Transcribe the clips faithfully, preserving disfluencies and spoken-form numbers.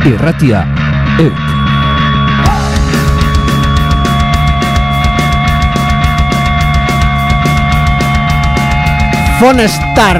Irratia euk. Fonestar.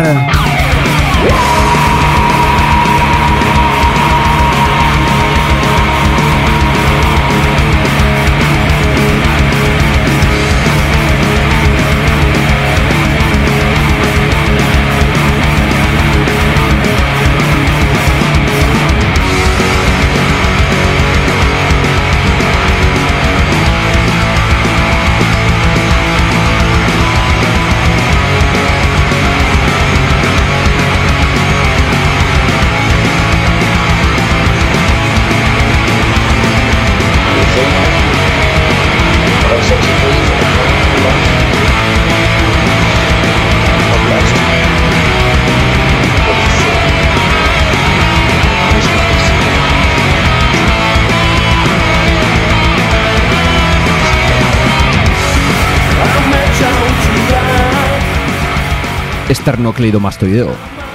Esternocleidomastoideo.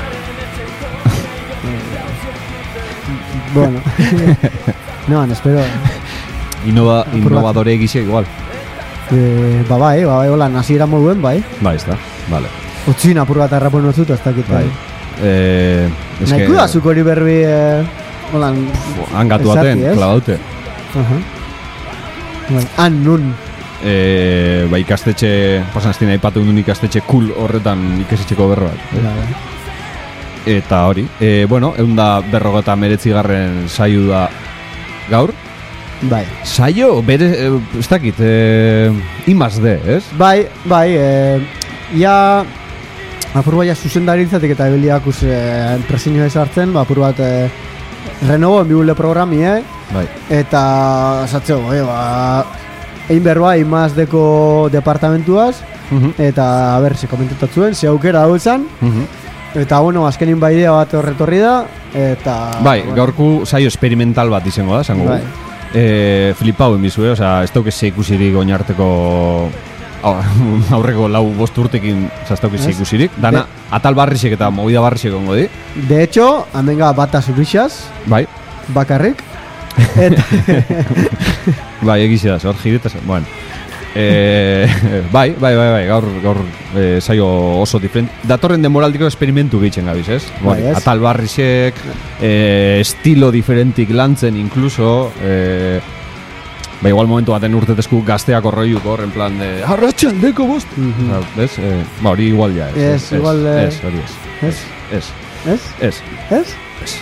Bueno. No, no espero. Innova, innovadore egizia igual. Eh, ba bai, ba bai, hola, nasiera moduen, bai. Bai, ez da, vale. Utzin apur bat arrapo nozut, ez dakit, bai. Eh, es Nahi que... kuda zuk hori berbi, eh, hola... Angatu baten, klabaute. Uh-huh. Bai, han nun. Eh, ba ikastetxe, pasan estina aipatu duen ikastetxe cool horretan ikesetxeko berro bat. Bai, bai. Eta hori, e, bueno, egun da berrogeta meretzi garren saio da gaur. Bai. Saio, bere, e, ez dakit, e, I más D, ez? Bai, bai, e, ia apur bat ja zuzendaritzatik eta ebiliakuz e, enpresinio ezartzen, ba, apur bat e, renovo enbibule programi, eh? Bai. Eta, esatzeo, e, ba, egin berba, I más D-ko departamentuaz, uh-huh. eta, a ber, ze komentatatzuen, ze aukera hau esan, uh-huh. eta, bueno, azkenin bai idea bat horretorri da, eta... Bai, bueno, gaurku saio experimental bat izango da, zango. Bai. E, flipau enbizu, eh? Osa, ez dauk ikusirik oinarteko aurreko lau bost urtekin, oza, ez dauk ikusirik. Dana, De... atal barrisek eta movida barrisek ongo di. De hecho, handenga bata zubixaz, Bai. bakarrik, eta... Bai, egizia da, zor, jiretaz, bueno. E, bai, bai, bai, bai, gaur, gaur e, saio oso diferent. Datorren demoraldiko esperimentu bitzen gabiz, ez? Bai, ez? Atal barrisek, e, estilo diferentik lantzen, incluso, e, ba, igual momentu baten urtetezku gazteak horroiuko, horren plan de, arratxan deko bost! Mhm. Ba, ez? E, ba, hori igual ja, ez? Ez, igual, eh, Ez, hori ez. Ez? Ez. Ez? Ez. Ez? Ez.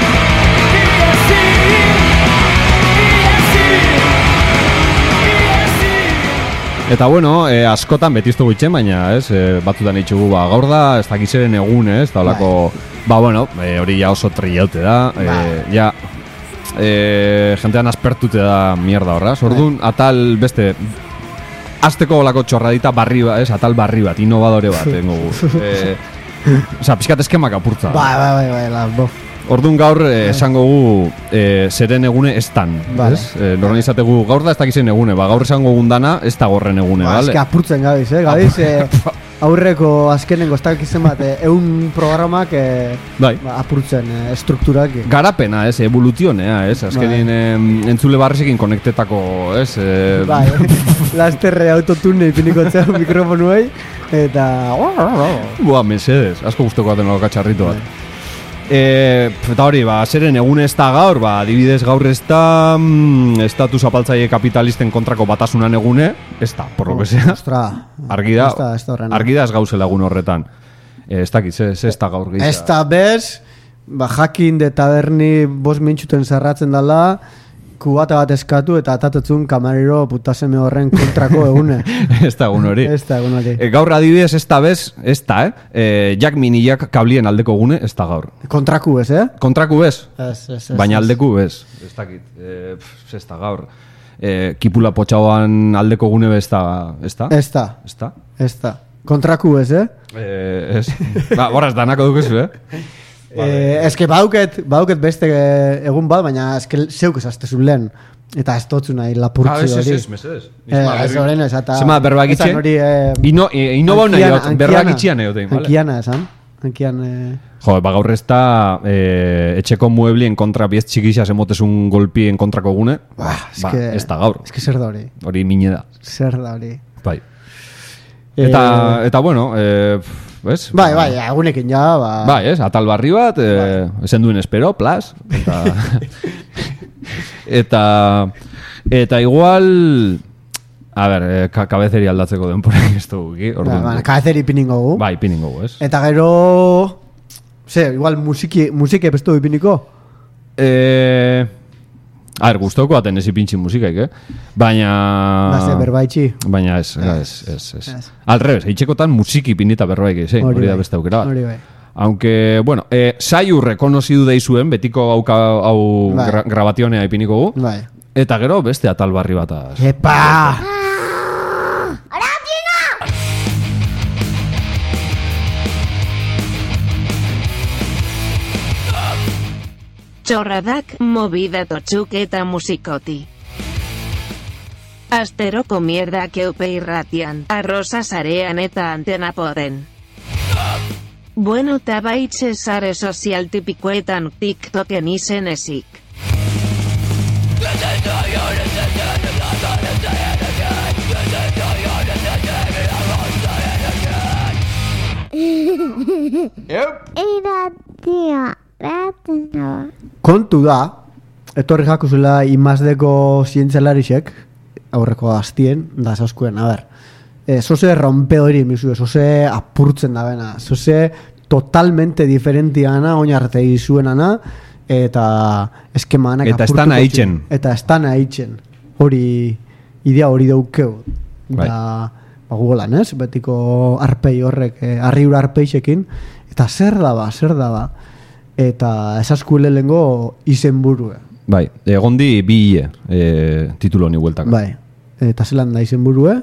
Eta bueno, eh, askotan betiztu gutxen, baina ez, eh, batzutan itxugu, ba, gaur da, ez dakizeren egun, ez, da olako, ba, bueno, eh, hori ja oso triaute da, eh, ja, eh, jentean aspertute da mierda horraz, orduan, atal beste, azteko olako txorradita barri bat, ez, atal barri bat, innovadore bat, tengo gu. Eh, Osa, pixkat eskemak apurtza. Bai, bai, bai, bai, la, bo. Orduan gaur eh, esango gu eh, zeren egune ez tan, Vale. ez? Eh, Norren izategu gaur da ez dakizen egune, ba, gaur esango gundana ez da gorren egune, Ba, bale? eske apurtzen gabiz, eh, gabiz, eh, aurreko azkenengo ez dakizen bat, eh, eun programak eh, Bai. ba, apurtzen eh, estrukturak. Eh. Garapena, ez, evoluzionea, ez? Azkenin em, entzule barrisekin konektetako, ez? Eh, Bai, lasterre autotune ipiniko zeu mikrofonuei, eta... Boa, mesedes, asko guztoko baten olaka txarrito bat. E, eta hori, ba, zeren egun ez da gaur, ba, adibidez gaur ez da mm, estatus apaltzaile kapitalisten kontrako batasunan egune, ez da, por lo que sea. Ostra, Argi da, ez da, ez da horrena. argi da ez gauzela egun horretan. E, ez dakit, ze, ze ez da gaur gehitza. Ez da bez, ba, jakin de taberni bost mintxuten zerratzen dala, kubata bat eskatu eta atatetzun kamarero putaseme horren kontrako egune. Ez da egun hori. Ez da egun hori. E, gaur adibidez ez da bez, ez da, eh? E, jak minilak kablien aldeko gune, ez da gaur. Kontraku bez, eh? Kontraku bez, Ez, ez, ez. baina ez. aldeku bez. Ez dakit, e, pff, ez da gaur. E, kipula potxauan aldeko gune bez da, ez da? Ez da, Ez da? ez da. Kontraku bez, eh? E, ez. Ba, horaz, danako dukezu, eh? Eh, eske bauket, bauket beste eh, egun bat, baina eske zeuk esaztezu lehen. Eta ez totzu nahi lapurtzu Ah, ez, hori. ez, ez, mesedez. Eh, ez horren ez, eta... Zema berbagitxe? Esan hori... Eh, Ino, ino bau nahi ankiana, hot, berbagitxean egotein, vale? Ankiana esan. Hankian... Eh... Jo, ba gaur ez da eh, etxeko mueblien kontra biez txikisa zemotezun golpien kontrako gune. Ba, ba, ez da gaur. Ez que zer da hori. Hori mine da. Zer da hori. Bai. Eta, eh, eta bueno, eh, ¿ves? Bai, bai, egunekin ja, ba... Bai, ez, atal barri bat, eh, bai. Esen duen espero, plas. Eta... eta... Eta igual... A ber, eh, ka kabezeri aldatzeko denporak ez dugu, ki? Ba, ba, kabezeri piningo gu. Bai, piningo gu, ez? Eta gero... Ze, igual musiki, musike bestu ipiniko? Eh... A ber, guztoko aten ez ipintxin musikaik, eh? Baina... Baze, berbaitxi. Baina ez, ez, ez, ez. Al revés, eitxekotan musiki pinita berbaik, ez, eh? Hori da beste aukera. Hori bai. Aunque, bueno, eh, saiu rekonozidu deizuen, betiko hauka, hau bai. gra grabationea ipiniko gu. Bai. Eta gero beste atal barri bat. Epa! Txorradak, movida totxuk eta musikoti. Asteroko mierdak eupe irratian, arroza sarean eta antena poden. Bueno, tabaitxe sare sozial tipikoetan TikToken izen ezik. Iratia. Kontu da, etorri jakuzela imazdeko zientzialarisek, aurreko aztien, da zauzkuen, a ber, e, zoze rompeori misue, zoze apurtzen da bena, zoze totalmente diferentiana, oinarte izuenana, eta eskemanak eta estan haitzen. Eta estan haitzen, hori, idea hori daukeu. Bai. Da, ba, Googlean, ez? Betiko arpei horrek, eh, arriura arpeixekin, eta zer da ba, zer da ba. Eta esaskuele lengo izen burue. Bai, egondi bi ie e, titulo honi hueltaka. Bai, eta zelan da izen burue?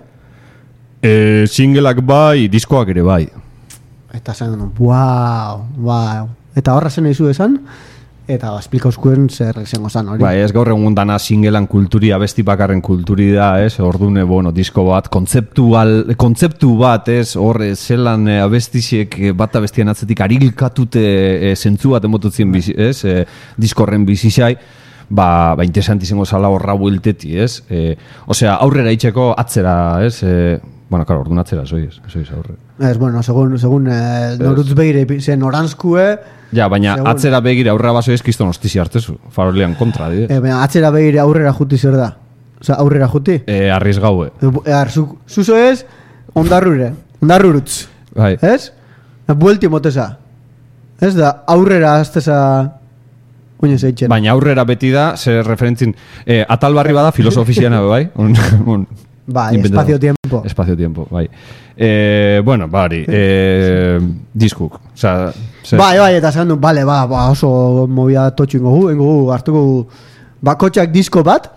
E, singleak bai, diskoak ere bai. Eta zen, wow, wow. Eta horra zen izu esan, eta esplikauzkuen zer izango zan hori. Bai, ez gaur egun dana singelan kulturi, abesti bakarren kulturi da, ez? Ordune, bueno, disko bat, kontzeptual, kontzeptu bat, ez? Horre, zelan e, abestiziek bat abestien atzetik arilkatute e, zentzu bat emotutzen, bizi, ez? E, diskorren bizizai, ba, ba interesant izango zala horra buelteti, ez? E, osea, aurrera itxeko atzera, ez? E, bueno, claro, orduan atzera, soiz, soiz aurre. Ez, bueno, segun, segun eh, norutz begire, zen orantzkue... Ja, baina segun, atzera begire aurrera baso ezkizton ostizi hartezu, farolean kontra, dide. E, baina atzera begire aurrera juti zer da? Osa, aurrera juti? E, arriz gaue. E, ar, zu, zuzo ez, ondarrure, ondarrurutz. Bai. Ez? Buelti moteza. Ez da, aurrera azteza... Oinez eitzen. Baina aurrera beti da, zer referentzin, eh, atal barri bada filosofiziana, bai? Un, un, bai, espazio-tiempo. Espazio-tiempo, bai. Eh, bueno, bari, eh, diskuk. O sea, zer... Bai, bai, eta zelan du, bale, ba, ba, oso movida totxu ingo gu, ingo gu, hartuko gu, bakotxak disko bat,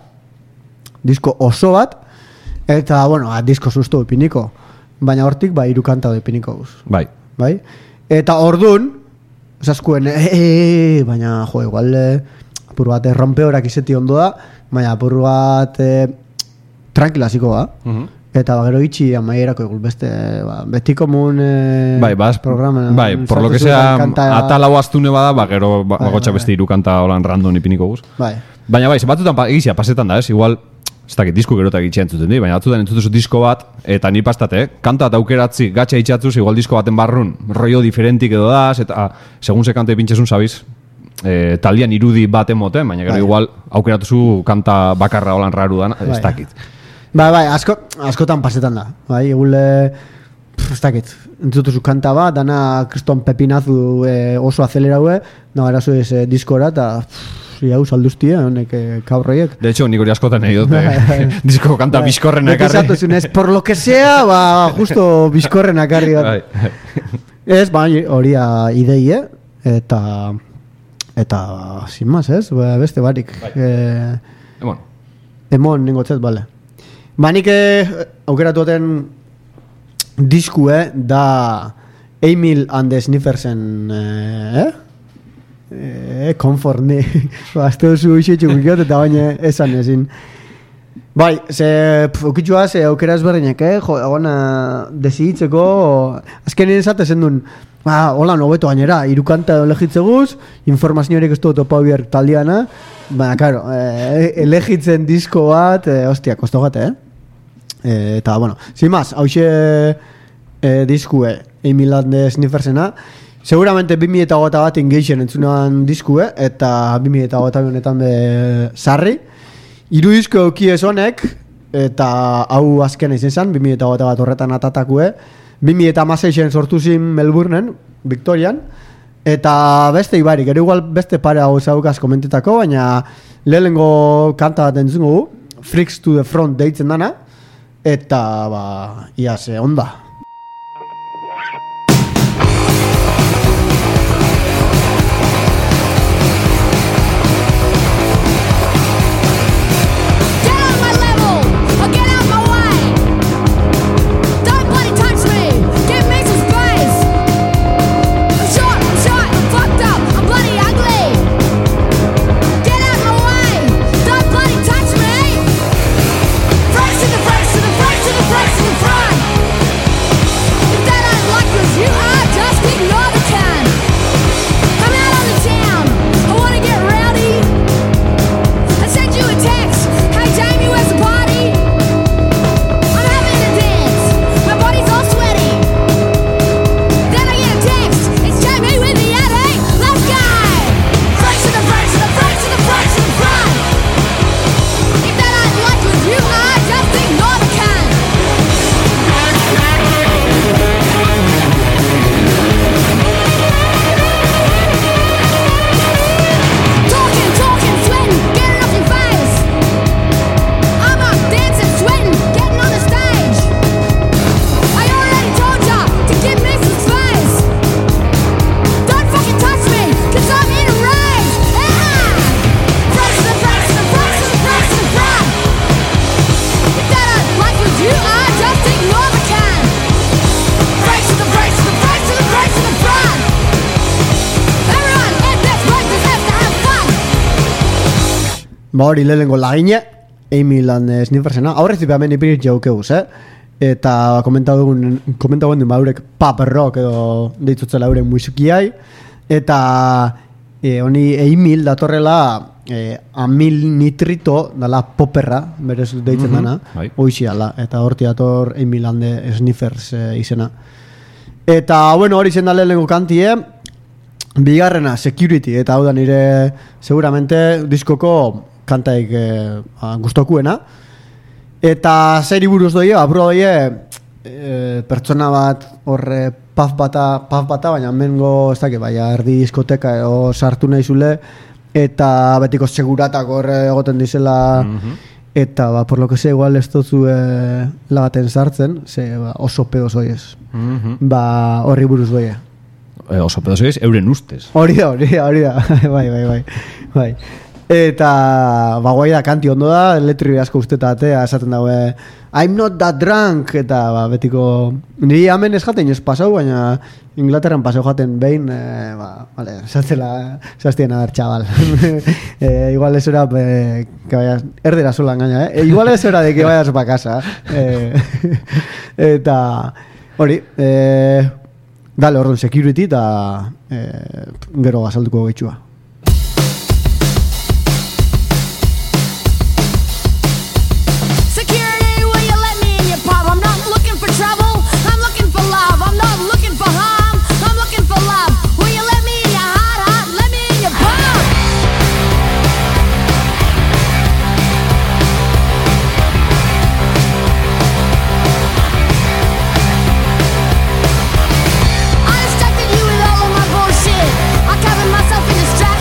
disko oso bat, eta, bueno, a, disko susto ipiniko, baina hortik, ba, hiru kanta ipiniko guz. Bai. Bai? Eta ordun, osaskuen, e, e, e, baina, jo, igual, e, apur bat, rompe horak izeti ondo da, baina apur bat, e, tranquilaziko da. Uh-huh. Eta bagero itxi amaierako egun beste, ba, beti komun e, bai, bas, programa. Bai, por lo que sea, atal hau astune bada, ba, gero ba, bai, bagotxa bai, beste hiru kanta holan random ipiniko guz. Bai. Baina bai, batzutan pa, egizia, pasetan da, ez, igual, ez dakit, disko gerotak itxean zuten di, baina batzutan entzutuzu disko bat, eta ni pastate, eh? Kanta eta aukeratzi, gatxa itxatzuz, igual disko baten barrun, rollo diferentik edo daz, eta segun ze kanta ipintxezun, sabiz, e, taldian irudi bat emoten, baina gero bai, igual aukeratuzu kanta bakarra holan raru dan, ez dakit. Bai, bai, asko, askotan pasetan da. Bai, egule, ez dakit, entzutuzu kanta bat, dana kriston pepinazu e, oso azeleraue, no, erazu ez e, diskora, eta hau salduztia, honek e, kaurroiek. De hecho, nik hori askotan nahi dut, eh? Disko kanta bai, bizkorren akarri. Bezatuzunez, por lo que sea, ba, justo bizkorren akarri bat. Ez, bai, hori ideie, eta, eta, sin más, ez, ba, beste barik. Bai. E, Emon. Emon, ningotzet, bale. Ba, nik aukeratu aten diskue da Emil and the Sniffersen eh? Eh, comfort ni ba, ez duzu isetxu gukot eta baina esan ezin Bai, ze ukitxua, ze aukera ezberdinak, eh? Jo, gona, desiditzeko, azkenien esate zen duen, ba, hola, nobeto gainera, irukanta elegitzeguz, informazioarik ez du topa bier taldiana, ba, karo, eh, elegitzen disko bat, eh, ostia, kosto gate, eh? eh? Eta, bueno, sin más, hauxe eh, diskue, Amy Lande Sniffersena, seguramente bi mila hogeita bat engageen entzunan diskue, eta bi mila hogeita honetan be sarri, hiru disko eukiez honek, eta hau azkena izan zen, bi mila hogeita bat horretan atatakue, bi mila hamaseian sortu zin Melbourneen, Victorian, eta beste ibarik, ere igual beste pare hau zaukaz komentetako, baina lehenengo kanta bat entzungo gu, Freaks to the Front deitzen dana, eta ba, ia ze onda. Ba hori lehenengo lagine, Amy Lande Sniffersena, aurrezik hemen ipirit jaukeuz, eh? Eta komentagun den baurek pop rock edo deitzutzela euren musikiai, eta e, honi Emil datorrela e, amil nitrito dala poperra, berez deitzen dana, mm-hmm, hoixi ala, eta horti dator Amy Lande Sniffers e, izena. Eta, bueno, hori zen da lehenengo kantie, bigarrena, Security, eta hau da nire seguramente diskoko kantaik eh, gustokuena. Eta zeri buruz doie, apuro doie e, pertsona bat horre paf bata, paf bata, baina mengo ez dakit, baina erdi diskoteka edo sartu nahi zule, eta betiko seguratak horre egoten dizela, mm-hmm. Eta ba, por lo que se igual ez dozu e, lagaten sartzen, ze ba, oso pedo zoiez. Mm-hmm. Ba, horri buruz doie. E, oso pedo zoiez, euren ustez. Hori da, hori da, hori da, bai, bai, bai, bai. Eta, ba, guai da, kanti ondo da, letri asko ustetatea, esaten daue, I'm not that drunk, eta, ba, betiko, niri hemen ez jaten, ez pasau, baina Inglaterran pasau jaten behin, e, ba, vale, esatzela, esastien adar, txabal. e, igual ez hora, e, que vayas, erdera sola engaña, eh? E, igual ez hora de que vayas pa casa, eh? Eta, hori, eh, dale, orduan, Security, eta eh, gero bazalduko gaitxua. Myself in this trap.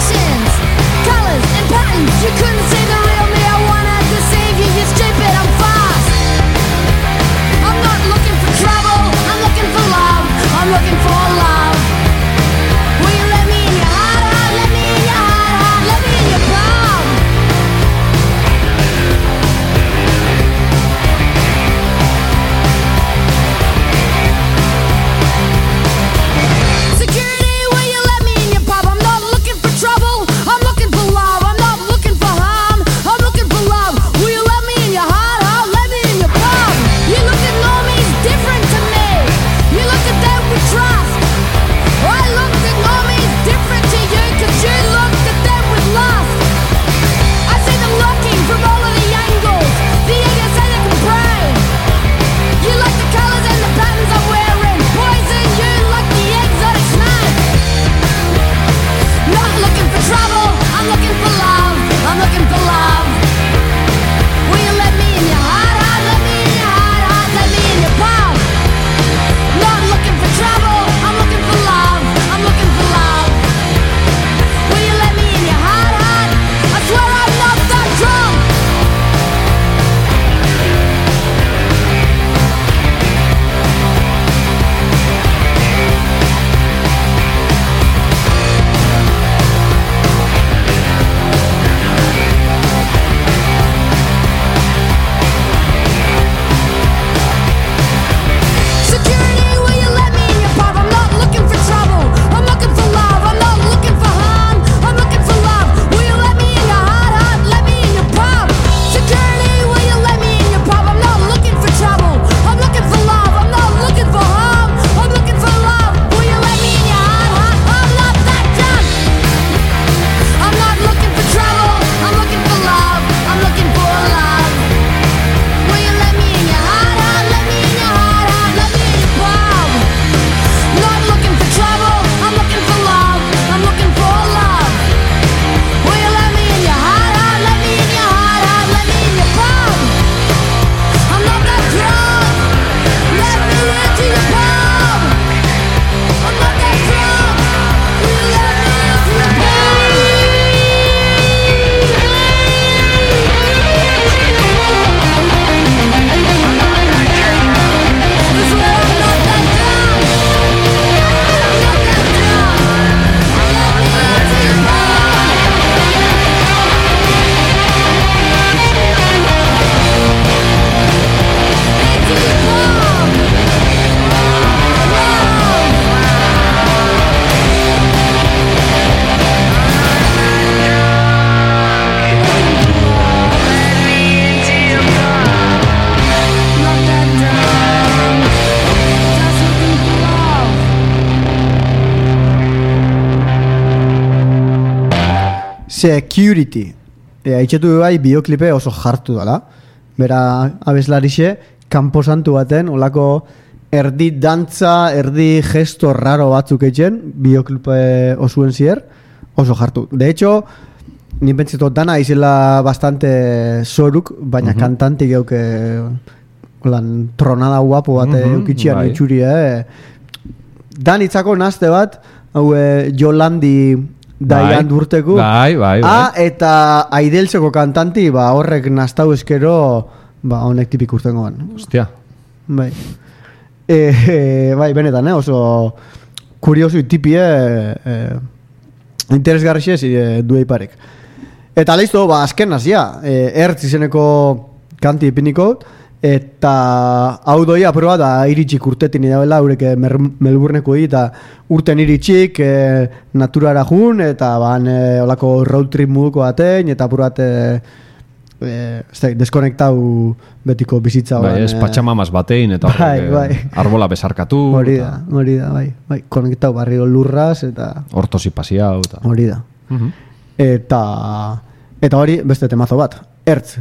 Security. E, Aitxetu bai bideoklipe oso jartu dala. Bera abeslarixe, kanposantu baten, olako erdi dantza, erdi gesto raro batzuk eitzen, bideoklipe osuen zier, oso jartu. De hecho, ni pentsetot dana izela bastante soruk, baina uh-huh. kantante geuke lan tronada guapo bat uh-huh, eukitxian bai. Itxuri, eh? Dan itzako nazte bat, hau eh, Jolandi daian durteku. Bai, bai, bai. Ah, eta Aideltzeko kantanti, ba, horrek naztau eskero, ba, honek tipik urtengoan. Hostia. Bai. E, e, bai, benetan, eh? Oso kuriosu tipi, eh? E, interesgarri ez, e, duei parek. Eta leizto, ba, azken nazia, e, ertz izeneko kanti ipiniko, eta hau doia proba da iritsik urtetin idabela, eureke Melbourneko eta urten iritsik e, naturara jun, eta ban e, olako road trip moduko batein, eta apurat e, e, deskonektau betiko bizitza. Bai, ez patxamamaz batein, eta bai, bai. arbola besarkatu. Hori da, hori da, bai. bai konektau barrio lurraz, eta hortosi pasiau. Hori da. Uh-huh. Eta eta hori beste temazo bat, ertz.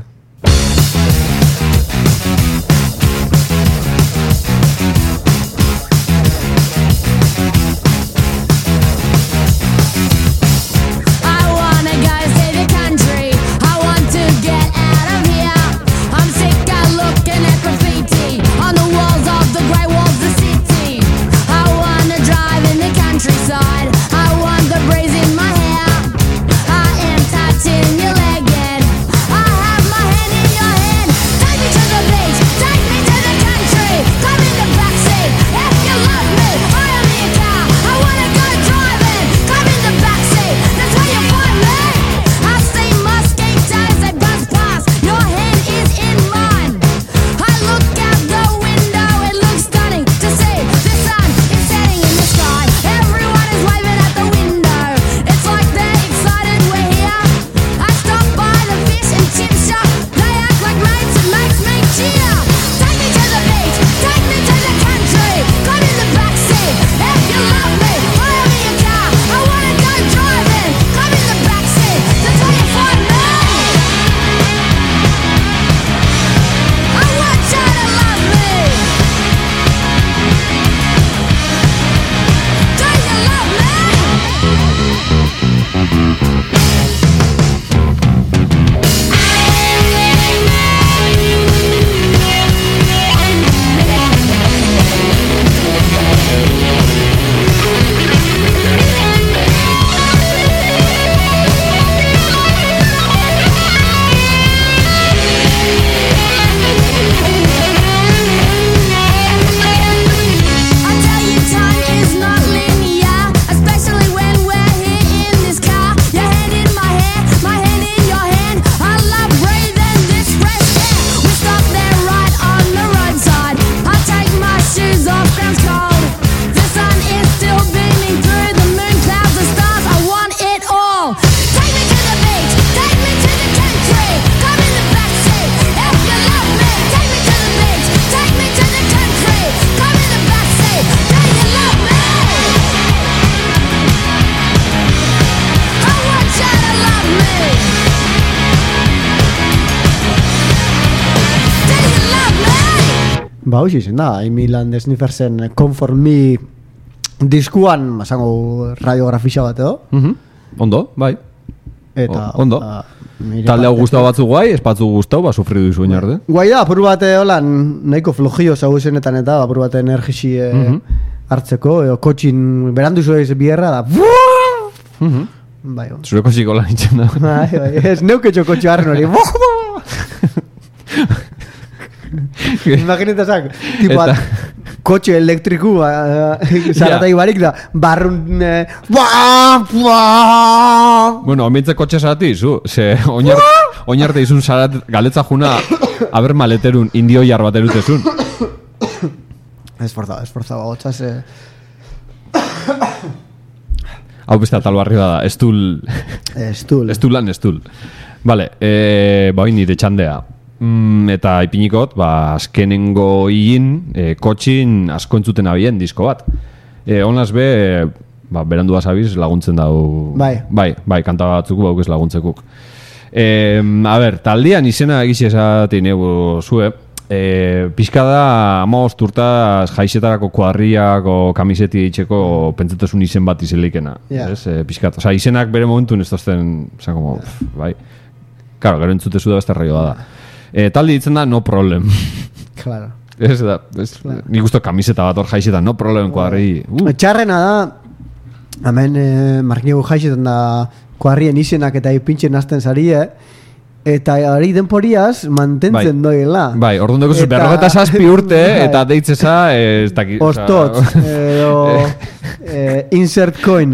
Ba, hoxe izen da, Milan Sniffersen Comfort Me diskuan, esango radiografisa bat edo. Uh-huh. Ondo, bai. Eta, o, ondo. A, talde hau guztau batzu guai, espatzu guztau, ba, sufridu izu inarte. Guai da, apur bat holan, nahiko flojio zau izenetan eta, apur bat energisi e, uh-huh. hartzeko, eo, kotxin, berandu zuen bierra da, uh-huh. bai, on. Zure kotxiko lan itxen da. Bai, bai, ez neuketxo kotxo harren hori, imaginetazak, tipo bat, kotxe elektriku uh, zaratai barik da, barrun eh, bueno, omintze kotxe zarati izu, ze oinarte izun zarat galetza juna aber maleterun indio jar bat erutezun. Esforzaba, esforzaba, gotxaz eh. Hau beste atal barri da, estul Estul Estulan, estul. Vale, eh, ba, nire txandea. Mm, eta ipinikot, ba, azkenengo higin, e, kotxin asko entzuten abien disko bat. E, honaz be, ba, berandu basabiz laguntzen dau... Bai. Bai, bai, kanta batzuk bauk ez laguntzekuk. E, a ber, taldean izena egizi esatein egu zue, e, pixka da hamabost urtaz jaisetarako kuadriak o kamiseti itxeko pentsetuzun izen bat izelikena. Yeah. Ez, e, pixka, oza, izenak bere momentun ez tozten, oza, como, pff, bai. Karo, gero entzutezu da beste raioa da. E, talde ditzen da no problem. Claro. Ez da, ez, claro. Nik usto kamiseta bat hor jaixetan, no problem kuadri. Uh. Txarrena da, hemen eh, markinigu jaixetan da kuadrien izenak eta ipintxen hasten zarie, eta hori denporiaz mantentzen bai. Doila. Bai, orduan dugu eta... berrogeta zazpi urte, bai. Eta deitzeza, eh, ez daki... Ostot, edo... eh, insert coin.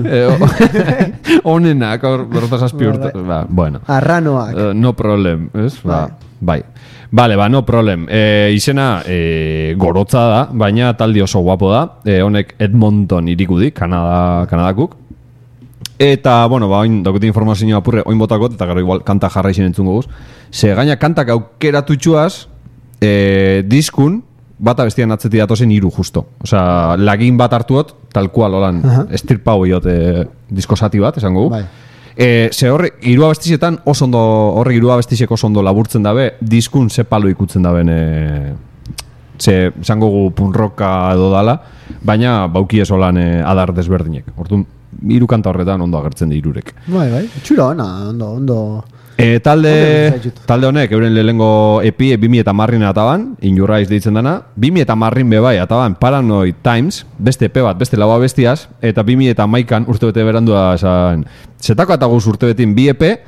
Onenak, berrogeta zazpi urte. Ba, bueno. Arranoak. Uh, no problem, ez? Ba, bai. Bale, ba, no problem. E, izena e, gorotza da, baina taldi oso guapo da. E, honek Edmonton irikudi, Kanada, Kanadakuk. Eta, bueno, ba, oin daukute informazioa apurre, oin botakot, eta gero igual kanta jarra izin entzungo guz. Se gaina kantak aukeratu txuaz, e, diskun, bata bestian atzeti datozen iru justo. Osea, lagin bat hartuot, tal kual, holan, uh-huh. estirpau iot e, diskosati bat, esango gu. Bai. E, ze horre, irua bestizetan oso ondo, horre irua bestizeko oso ondo laburtzen dabe, diskun ze palo ikutzen daben, e, ze, esango gu punroka edo dala, baina bauki ez holan e, adar desberdinek. Hortun, hiru kanta horretan ondo agertzen di hirurek. Bai, bai, txura ona, ondo, ondo... E, talde, talde honek, euren lehengo epi, bi mila hamarren ataban, In Your Eyes deitzen dana, bi mila hamarren bebai ataban Paranoid Times, beste epe bat, beste lau abestiaz, eta bi mila hamaikan urte bete berandua esan, zetako eta guz urte betin bi epe,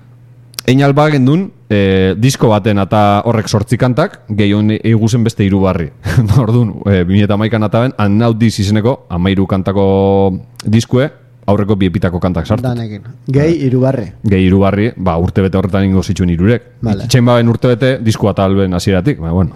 ein alba gendun, e, disko baten eta horrek sortzi kantak, gehion eguzen beste hiru barri. Orduan, e, bi mila hamaikan ataben, Unknown This izeneko, amairu kantako diskue, aurreko bi epitako kantak sartu. Danekin. Gehi irubarri. Gehi irubarri, ba, urte bete horretan ingo zituen irurek. Vale. Itxen baben urte bete, diskoa talben hasieratik. Ba, bueno.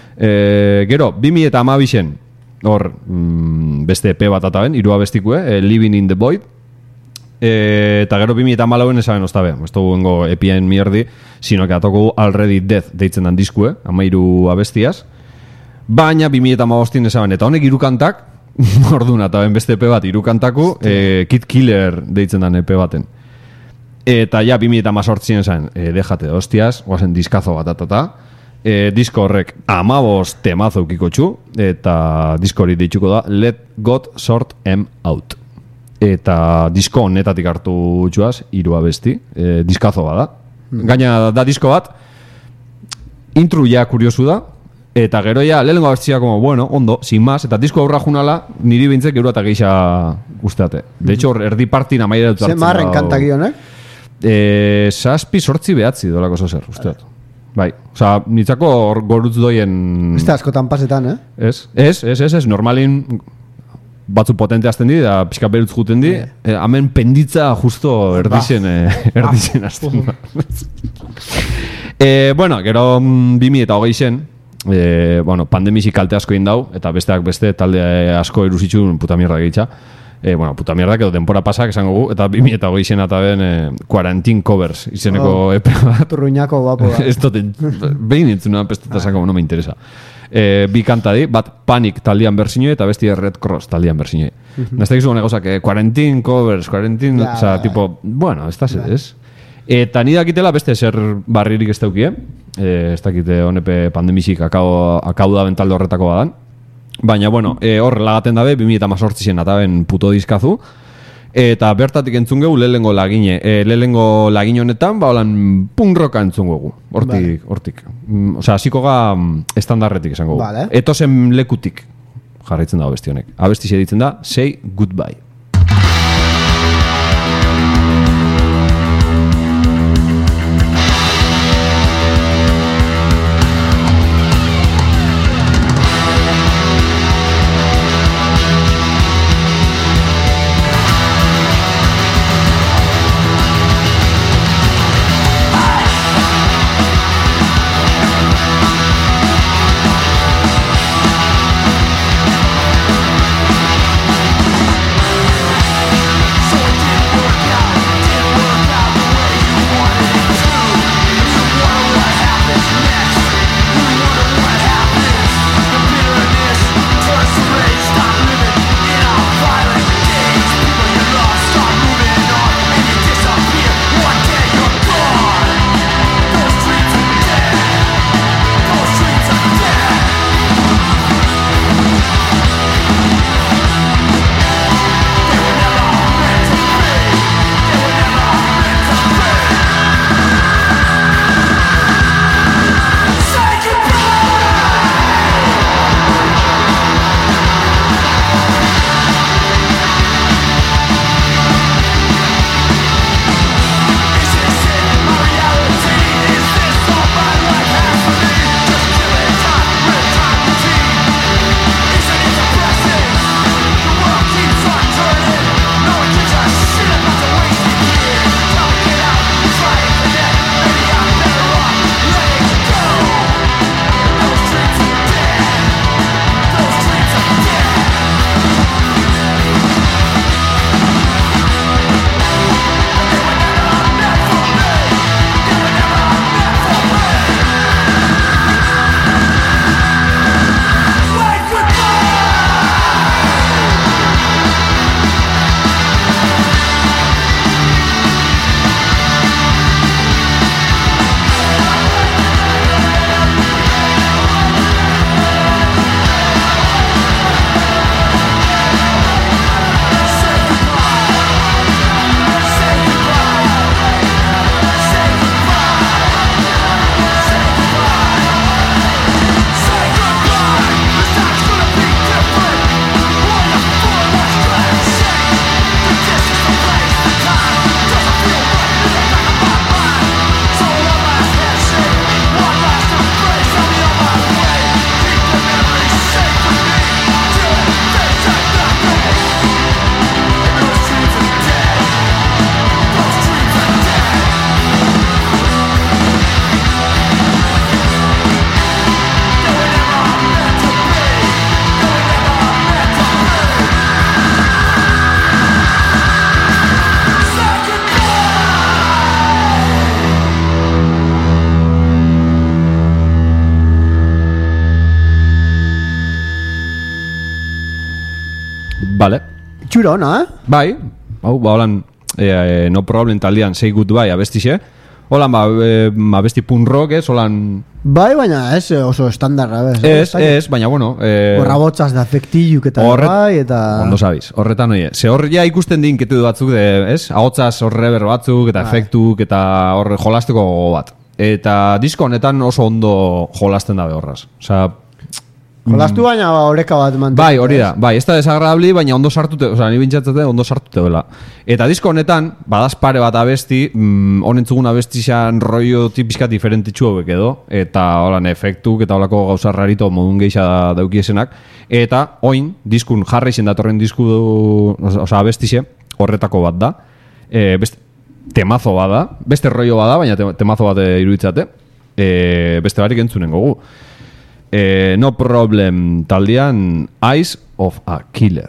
E, gero, bi mila eta hamabixen, hor, mm, beste epe bat ataben, irua bestikue, e, Living in the Void. E, eta gero, bi mila eta hamalauen esaben oztabe. Ez dugu ingo epien mierdi, sino que atoko Already Death deitzen dan diskue, amairu abestiaz. Baina, bi mila eta hamabostin esaben, eta honek iru kantak, orduan, eta ben beste epe bat, irukantaku, e, Kid Killer deitzen dan epe baten. Eta ja, bi mila eta hamazortzien zen, e, dejate de hostias, guazen diskazo bat atata. E, disko horrek amabost temazo ukiko txu, eta disko hori deitzuko da Let God Sort Em Out. Eta disko honetatik hartu txuaz, hiru abesti, e, diskazo bada. Hmm. Gaina da disko bat, intru ja kuriosu da, eta gero ja, lehenko abestia, como, bueno, ondo, sin más, eta disko aurra junala, niri bintzek gero eta geisha guzteate. De hecho, erdi partin amaira dut hartzen. Ze marren kantak ionek? Eh, saspi sortzi behatzi dolako zozer, usteat. Bai, oza, nitzako hor gorutz doien... Ez da askotan pasetan, eh? Ez, ez, ez, ez, ez, normalin batzu potente azten di, da pixka berutz juten di, yeah. eh, hemen penditza justo erdizen, eh, erdizen azten. eh, bueno, gero bi mila eta hogei zen, E, bueno, pandemisi kalte asko indau, eta besteak beste talde asko erusitxun puta mierda gehitza. E, bueno, puta mierda, edo denpora pasak esango gu, eta bi mila eta hogei zen eta ben e, Quarantine Covers izeneko oh, epe bat. Turruñako guapo da. Ez toten, behin entzuna pesteta zango, no me interesa. E, bi kanta di, bat Panic taldean berzinoi eta besti Red Cross taldean berzinoi. Uh-huh. Nazta gizu gona gauzak, Quarantine Covers, Quarantine, ja, oza, ja, tipo, ja. Bueno, ez da ja. Ez. Eta ni dakitela beste zer barririk ez daukie, e, ez dakite honepe pandemisik akau, akau da bentalde horretako badan. Baina, bueno, e, hor lagaten dabe, bi mila eta hamazortzi zen ataben puto diskazu. Eta bertatik entzun gegu lehengo lagine. E, lehengo lagin honetan, ba, holan punk rocka entzun gegu. Hortik, hortik. Mm, Osea, hasiko ga estandarretik esango gu. Vale. Etozen lekutik jarraitzen da abesti honek. Abesti ditzen da, Say Goodbye. Itxura ona, eh? Bai, hau, ba, holan, e, e, no problem taldean, say goodbye abestixe. Holan, ba, e, abesti punk rock, ez, holan... Bai, baina ez oso estandarra, bez? Ez, ez, baina, bueno... E, Horra botzaz da efektilluk eta horret, bai, eta... Ondo sabiz, horretan oie. Ze hor ja ikusten din ketu batzuk, de, ez? Ahotzaz hor rever batzuk, eta bai. Efektuk, eta hor jolasteko gogo bat. Eta disko honetan oso ondo jolasten dabe horraz. Osea... Jolastu baina oreka bat mantentzen. Bai, hori da. Bai, ez da desagradabli, baina ondo sartute, osea, ni bintzatzete ondo sartute dela. Eta disko honetan, badaz pare bat abesti, mm, honentzugun abesti xan rollo tipizkat diferentitxu hauek edo, eta holan efektuk, eta holako gauza rarito modun geixa daukiesenak. Eta, oin, diskun jarri zen datorren disku, osea, abestixe, horretako bat da. E, beste, temazo bada, beste rollo bada, baina temazo bat iruditzate. E, beste barik entzunen gogu. Eh, no problem taldean Eyes of a Killer.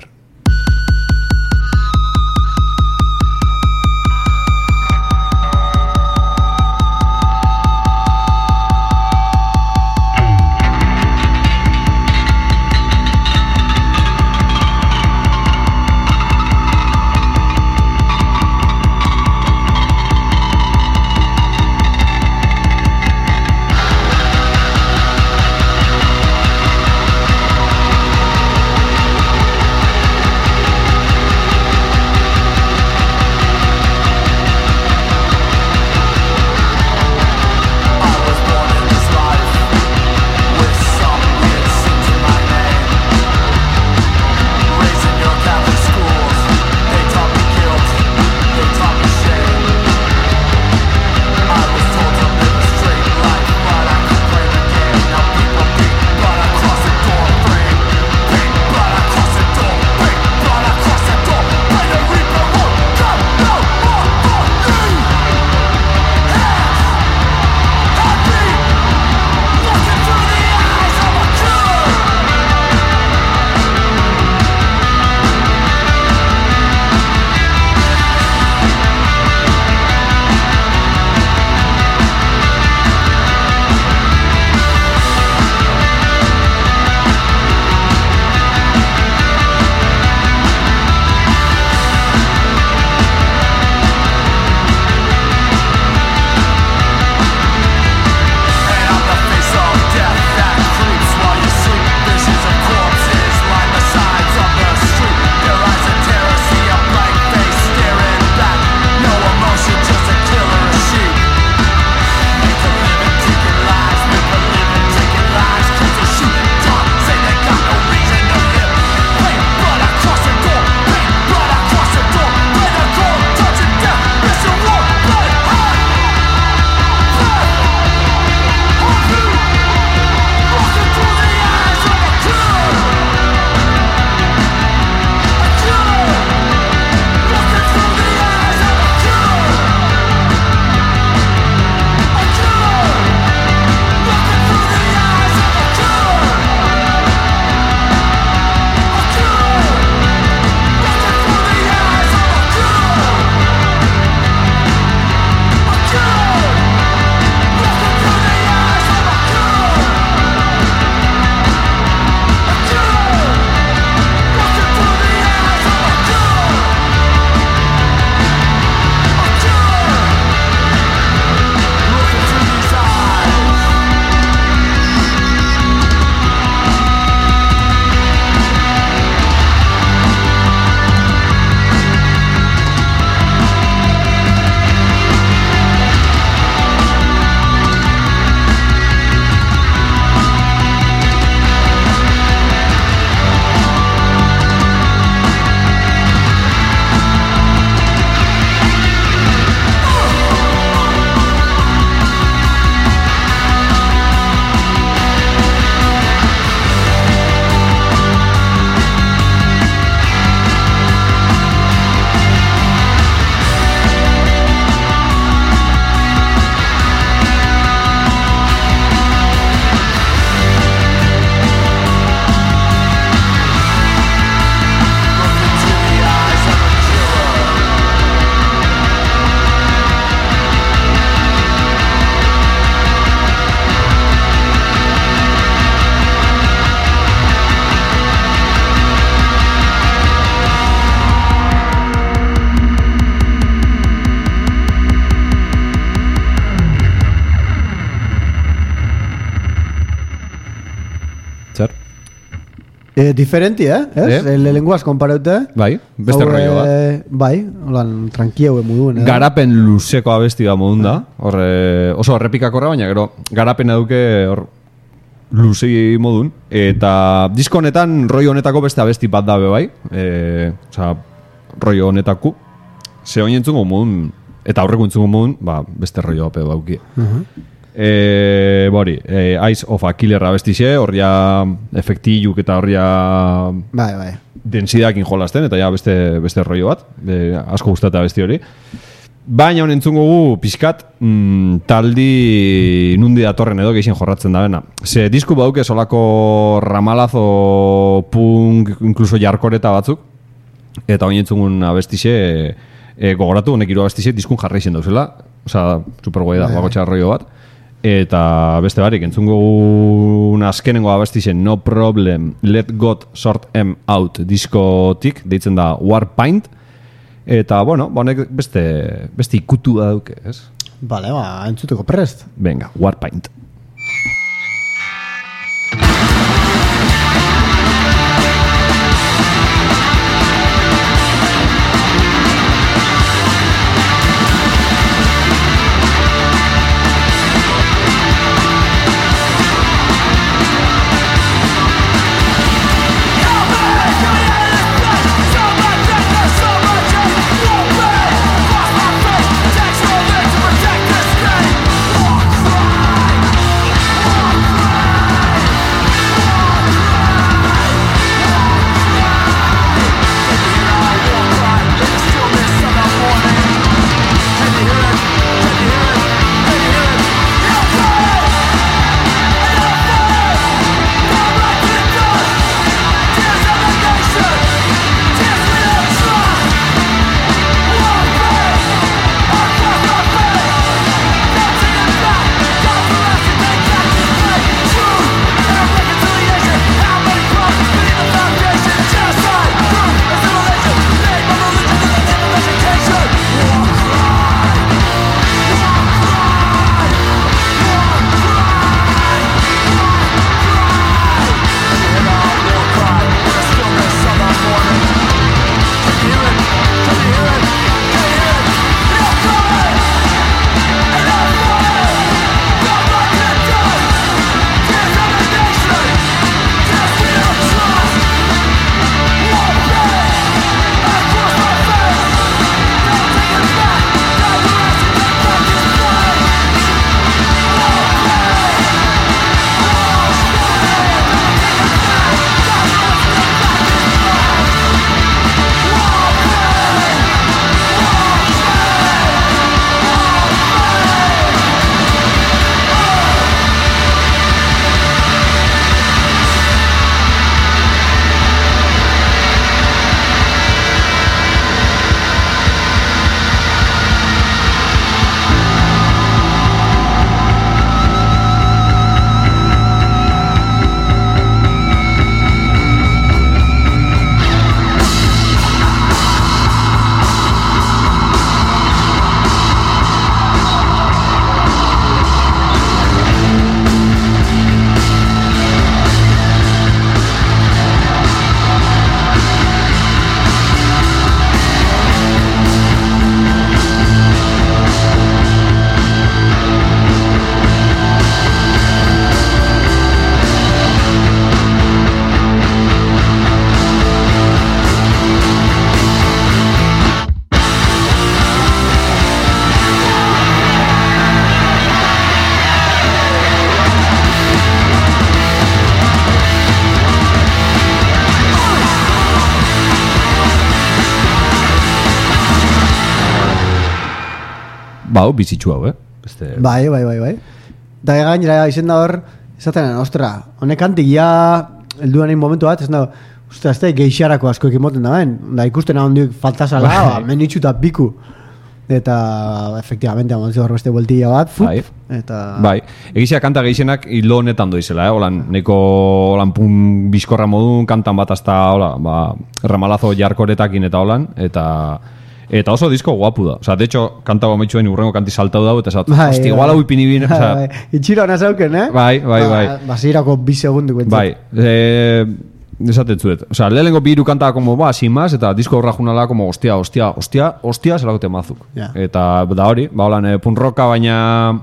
Eh, diferenti, eh? Ez? Eh? Le lenguaz konpareute. Bai, beste Hau, rollo bat. eh, Bai, holan, tranquia hue moduen. Eh? Garapen luzeko abesti bat modun da. Hor, eh, oso errepikakorra, baina gero garapen eduke hor luzi modun. Eta disko honetan, rollo honetako beste abesti bat dabe bai. E, Osa, rollo honetako. Ze hori entzungo modun, eta aurreko entzungo modun, ba, beste rollo ape bauki. Uh-huh. E, bori, e, Eyes of a Killer abestixe, horria efektilluk eta horria Bai, bai. densidakin jolasten, eta ja beste, beste rollo bat, e, asko gustata abesti hori. Baina honen entzungo gu pixkat mm, taldi nundi datorren edo geixen jorratzen da bena. Ze disku bauke solako ramalazo, punk, inkluso jarkoreta batzuk, eta honen entzungun abestixe e, gogoratu honek hiru abestixe diskun jarra izen dauzela, osea, superguai da, bakotxa rollo bat. Eta beste barik, entzungo un azkenengo abestixen No Problem, Let God Sort Em Out diskotik, deitzen da Warpaint. Eta, bueno, honek beste, beste ikutu da duke, ez? Bale, ba, entzuteko prest. Venga, Warpaint. Bau, bizitxu hau, eh? Beste... Bai, bai, bai, bai. Da gainera izen da hor, esaten, ostra, honek antik ja, elduan egin momentu bat, ez da, ostra, ez da, geixarako asko ekimoten da ben, da ikusten ahondik faltazala, ba, menitxu eta piku. Eta, efectivamente, amontzi hor beste bueltilla bat, fup, bai. Eta... Bai, egizia kanta gehixenak hilo honetan doizela, eh? Holan, neko, holan pun bizkorra modun, kantan bat hasta, hola, ba, ramalazo jarkoretakin eta holan, eta... Eta oso disko guapu da. Osa, de hecho, kanta gometxuen urrengo kanti saltau dau, eta esat, bai, hosti, igual hau ipini bine. Bai, bai. Itxiro anazauken, eh? Bai, bai, bai. Ba, basirako bi segundu. Bai. E, esatetzuet. O sea, lehenengo bi hiru kanta como ba, sin más, eta disko horra junala como hostia, hostia, hostia, hostia, zelako temazuk. Yeah. Eta da hori, ba holan eh, punk rocka baina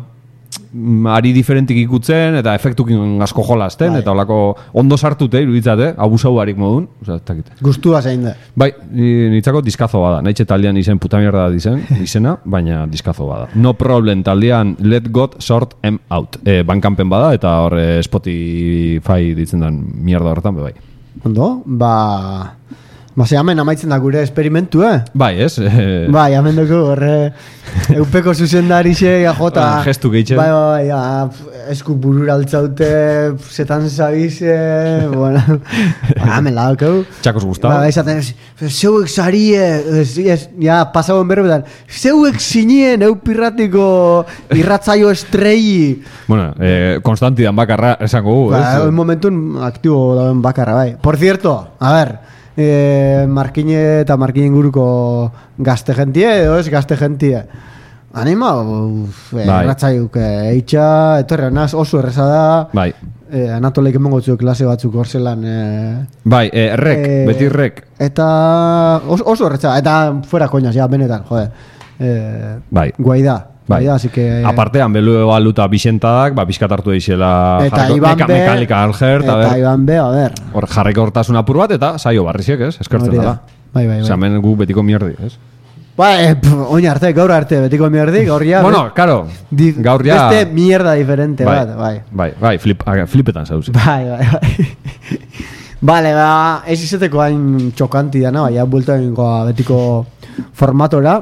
ari diferentik ikutzen eta efektukin asko jolazten, eta holako ondo sartute iruditzate, abusau barik modun, osea, ez dakit. Gustua zein da. Bai, nitzako diskazo bada, nahi taldean izen puta mierda dizen, izena, baina diskazo bada. No problem taldean Let God Sort Em Out. E, bankanpen bada, eta hor e, Spotify ditzen den mierda horretan, bai. Ondo, ba... Ba, ze hemen amaitzen da gure esperimentu, eh? Bai, ez? E... Bai, hemen dugu, horre... Eupeko zuzendari xe, jota... Gestu gehitzen. Bai, bai, ja, esku burura altzaute, zetan zabize... Bueno, ba, hemen laukau. Txakos gustau. Ba, esaten, zeuek zarie... Ja, pasauen berbetan. Zeuek zinien, eupirratiko irratzaio estrei... Bueno, eh, Konstantidan bakarra esango gu, ba, ez? En momentun aktibo dauen bakarra, bai. Por cierto, a ver... Eh, Markine eta Markine inguruko gazte gentie edo ez gazte gentie anima eh, bai. Ratzaiuk eh, eitxa etorri anaz oso erreza da bai. eh, Anatoleik emongo txu klase batzuk orzelan eh, bai, eh, rek, eh, beti rek eta oso, oso erreza eta fuera koñas, ja, benetan, jode eh, bai. guai da Bai. Bai, así que apartean belu baluta bixentadak, ba pizkat hartu deixela eta Iban B, Mekalika Alger, eta ber. Iban B, a ver. Hor jarriko hortasun apur bat eta saio barriziek, ez? Eskertzen Hori da. dela. Bai, bai, bai. Osea, hemen gu betiko mierdi, ez? Ba, eh, oin arte, gaur arte, betiko mierdi, gaur ja. Bueno, claro, Di- gaur ja... Beste mierda diferente, bai, bat, bai. Bai, bai, flip, aga, flipetan zauz. Bai, bai, bai. Vale, ba, ez izeteko hain txokanti dana, bai, buelta egingoa betiko formatora.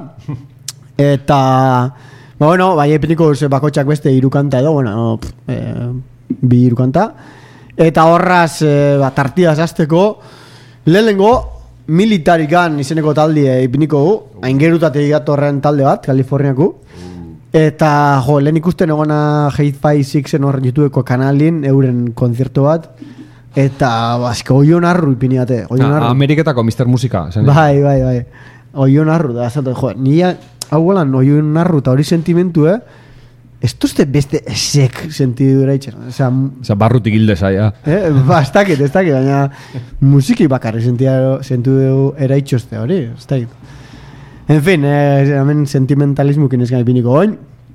Eta, ba, bueno, bai, epiniko bakotxak beste irukanta edo, bueno, no, pff, eh, bi irukanta. Eta horraz, eh, ba, tartidaz azteko, lehenengo, Militarigan izeneko taldie ipiniko gu, aingerutatik gatorren talde bat, Kaliforniaku. Eta, jo, lehen ikusten egona Hate Five Sixen hor YouTubeko kanalin, euren konzertu bat. Eta, bazko, oion arru ipiniate, oion arru. Ameriketako mister Musika. Bai, bai, bai. Oion arru, da, zato, jo, nia, hau golan, oion arru, eta hori sentimentu, eh? Ez tozte beste esek sentidura itxen. Osea, Osa, barrutik hilde zaia. eh? Ba, ez dakit, ez dakit, baina musiki bakarri sentu eraitxoste hori, ez dakit. En fin, eh, hemen sentimentalismukin ezkan ipiniko goin.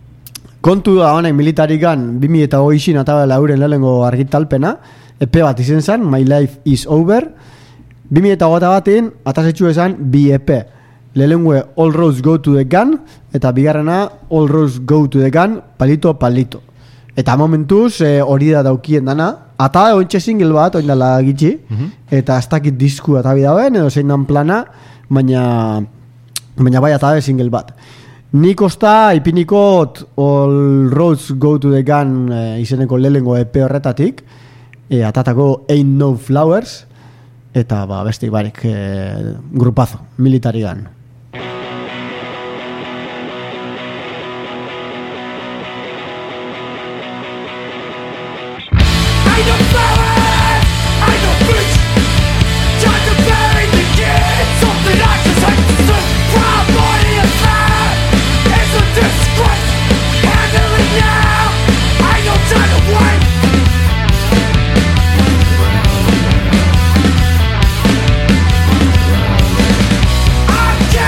Kontu da honek Militarigan bi mila hogeita atabela euren lehenengo argitalpena, epe bat izen zen, My Life is Over. bi mila hogeita batean, atasetxu esan bi epe. Lehenengue All Roads Go to the Gun, eta bigarrena All Roads Go to the Gun, palito palito. Eta momentuz hori da daukien dana. Ata ointxe single bat, oin dala gitxi, eta ez dakit disku eta bidauen, edo zein dan plana, baina, baina bai ata single bat. Nik osta ipinikot All Roads Go to the Gun e, izeneko lehenengo epe horretatik, e, atatako Ain't No Flowers, eta ba, beste barik e, grupazo, Militarigan. I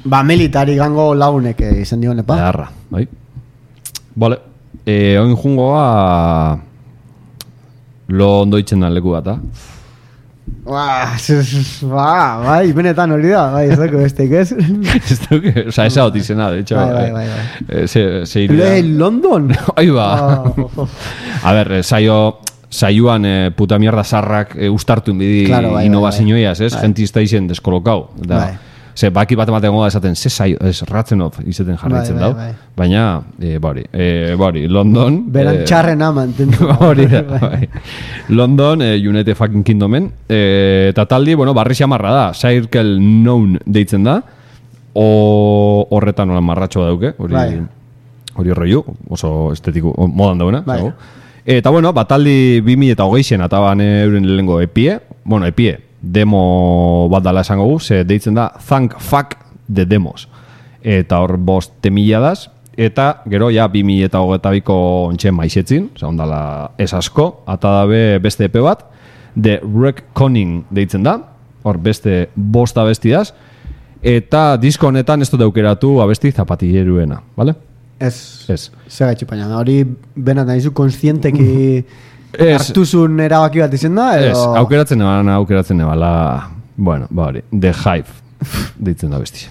Ba, militari gango lagunek izan dion, epa? Beharra, bai. Bale, e, oin jungoa lo ondo itzen da leku bat, ha? Ba, ba, bai, benetan hori da, bai, ez dugu bestek, ez? Ez dugu, oza, esa hot izena, de hecho. Bai, bai, bai, bai. Eh, se, se iria... Le, London? Ahí va. Oh. A ver, saio... Saioan eh, puta mierda sarrak eh, ustartu inbidi claro, bai, innovazioiaz, ez? Bai. Gente izta izen deskolokau. Da, Bai. ze, baki bat ematen goda esaten, ze saio, ez Ratzenov izaten jarraitzen Bai, dau. bai, bai. Baina, eh, bari, eh, bari, London... Beran eh, txarrena mantentu. Hori da, bai. London, eh, United fucking Kingdomen, eh, eta taldi, bueno, barri xamarra da, Circle Known deitzen da, o horretan olan marratxoa dauke, hori... Bai. Hori rollo, oso estetiku, o, modan dauna. Bai. Zago. Eta bueno, bataldi bi mila hogeian ataban euren lehengo epie, bueno, epie, demo bat dala esango gu, ze deitzen da Thank Fuck the Demos. Eta hor bost temila daz, eta gero ja bi mila hogeita biko ontsen maizetzin, oza, ondala ez asko, eta dabe beste epe bat, The Wreck Conning deitzen da, hor beste bost abesti daz, eta disko honetan ez dut aukeratu abesti zapatilleruena, bale? Ez, Ez. Zega etxipaina, hori benak nahizu konstienteki Ez. hartuzun erabaki bat izen da, edo... Ez, aukeratzen nebana, aukeratzen nebala, bueno, ba hori, The Hive, deitzen da besti.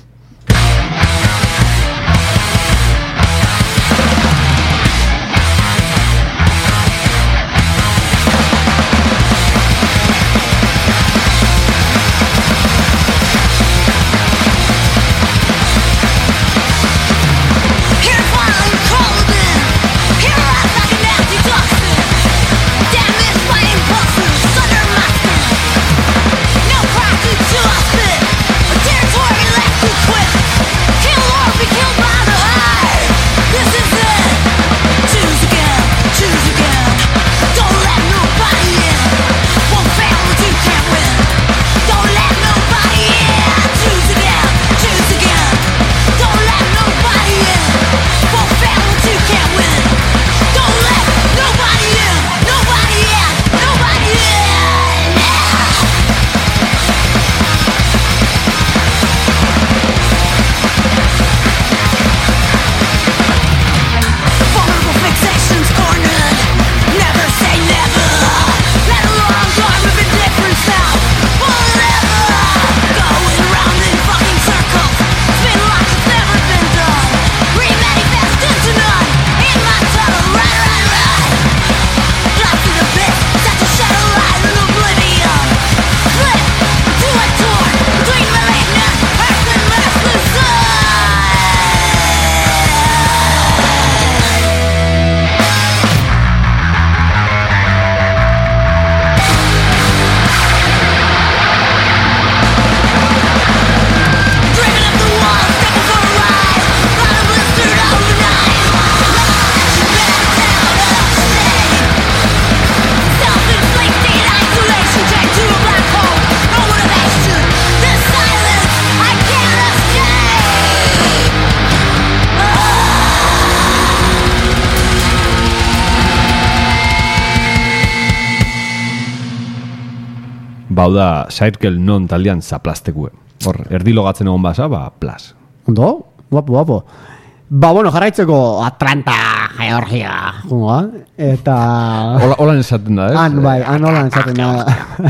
Bau da, Circle Non taldean zaplastekue. Hor, erdilogatzen egon basa, ba, plas. Ondo? Guapo, guapo. Ba, bueno, jarraitzeko Atlanta, Georgia, jungoa. Eta... Hola, holan esaten da, ez? Han, bai, han holan esaten da.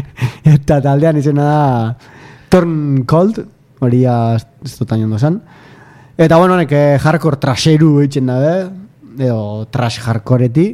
Eta taldean izena da Turn Cold, hori ez dut ondo esan. Eta, bueno, honek hardcore trasheru eitzen da, edo trash hardcoreti.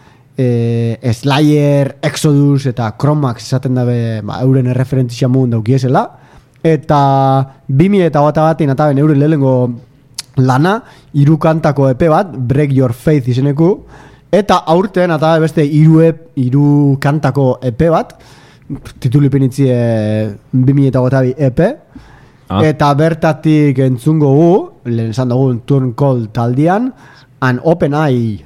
Eh, Slayer, Exodus eta Chromax esaten dabe ba, euren erreferentzia mugun daukiesela, eta bi mila eta bata batean ataben euren lehengo lana, hiru kantako epe bat, Break Your Faith izeneku, eta aurten atabe beste hiru hiru kantako epe bat, titulipenitzie bi mila eta bata epe, ah. Eta bertatik entzungo gu, lehen esan dugun Turn Cold taldean, An Open Eye.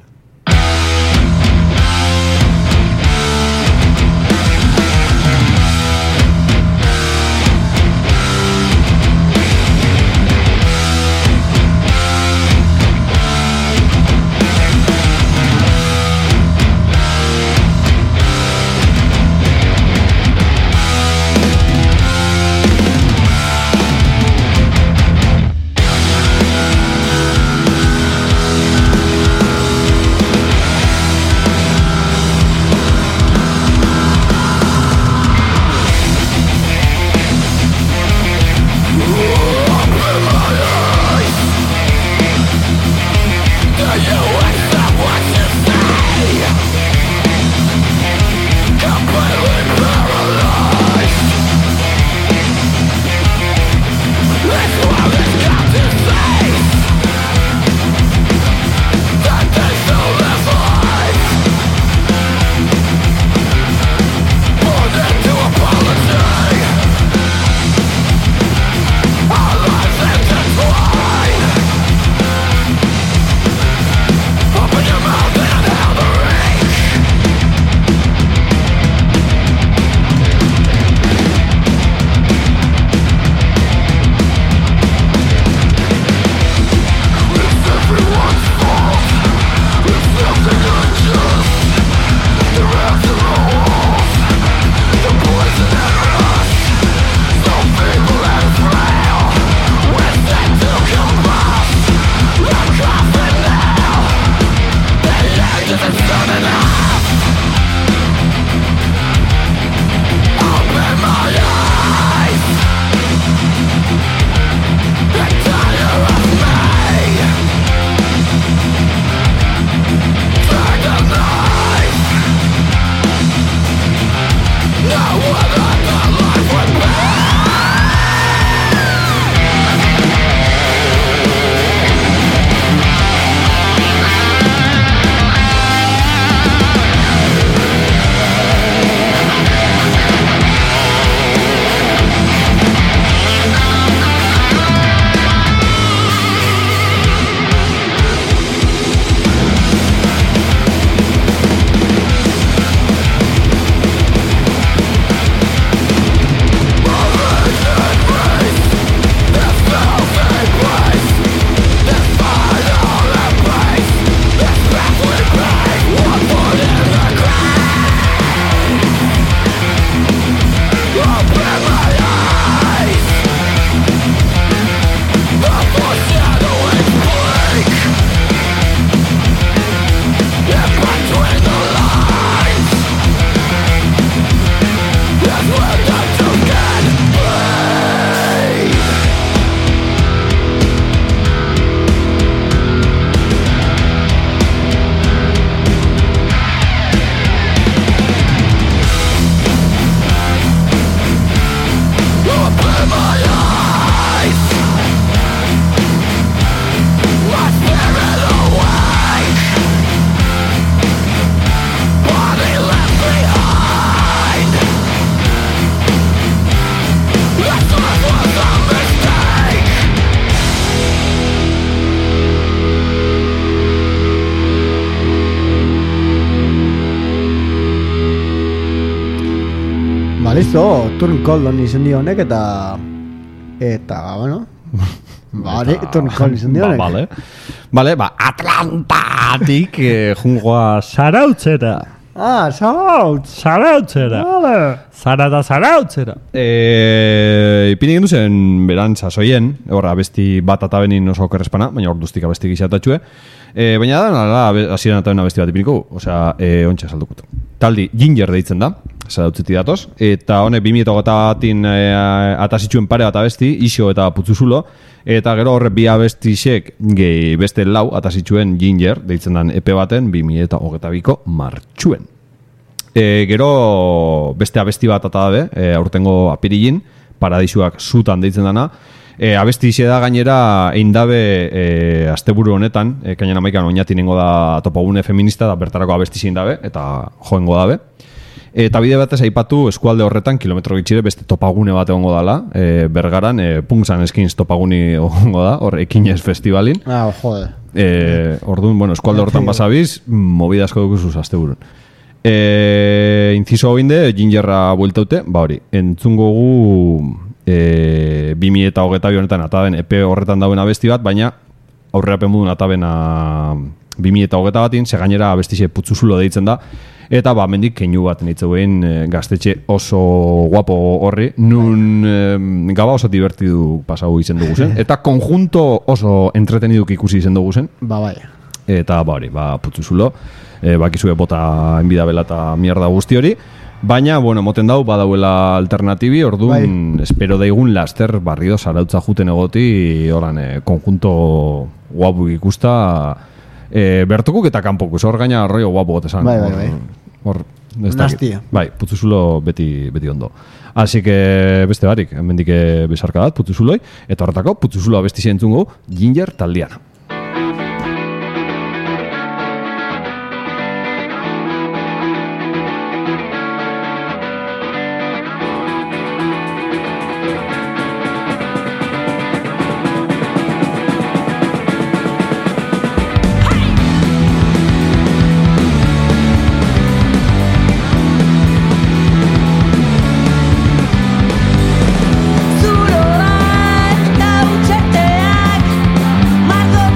listo, turn call honi izen honek eta... Eta, bueno... Bale, turn call izen honek. Ba, vale. Vale, ba, Atlantatik eh, jungoa Zarautzera. Ah, Zarautz! Zarautzera. Vale. Zara da Zarautzera. Eh, ipini gendu zen berantza zoien, horra abesti bat atabenin oso okerrespana, baina orduztik abesti gizatatxue. Eh, baina da, nala, hasieran ataben abesti bat ipiniko, osea, eh, ontsa saldukut. Taldi Ginger deitzen da, Zarautzeti datoz, eta honek bi mila batin eh, atasitxuen pare bat abesti, Ixo eta Putzuzulo, eta gero horre bi abestixek gehi beste lau atasitxuen Ginger deitzen dan epe baten bi mila hogeita biko martxuen. E, gero beste abesti bat ata dabe, e, aurtengo apirilin, Paradisuak zutan deitzen dana. E, abesti ixe da gainera egin dabe e, asteburu honetan, e, kainan amaikan oinatinengo da topagune feminista, da bertarako abesti zein dabe, eta joengo dabe. Eta bide batez aipatu eskualde horretan kilometro gitxire beste topagune bat egongo dala, e, Bergaran, e, Punksan Eskins topaguni egongo da, hor Ekinez festivalin. Ah, jode. E, orduan, bueno, eskualde horretan basabiz, movida asko dukuzuz asteburun. E, inciso binde, Gingerra bueltaute, ba hori, entzungo gu e, bi mila eta hogeita bi honetan ataben epe horretan dauen abesti bat, baina aurrerapen modun atabena bi mila eta hogeita batin, ze gainera abestixe Putzuzulo deitzen da, eta ba, mendik keinu bat nitzeuen e, gaztetxe oso guapo horri, nun e, gaba oso divertidu pasau izen dugu zen, eta konjunto oso entreteniduk ikusi izen dugu zen. Ba, bai. Eta ba hori, ba, Putzuzulo, e, bakizue bota enbidabela eta mierda guzti hori, baina, bueno, moten dau, badauela alternatibi, orduan, bai. Espero daigun laster barrido Zarautza juten egoti, horan, e, konjunto guapu ikusta, e, bertukuk eta kanpokuz, hor gaina arroio guapu gotezan. Bai, bai, bai. Hor, Nastia. Bai, Putzuzulo beti, beti ondo. Así que beste barik, hemendik besarka dat, Putzuzuloi, eta horretako, Putzuzulo abesti zentzungo, Ginger taldiana. Zuloak eta hutseteak margo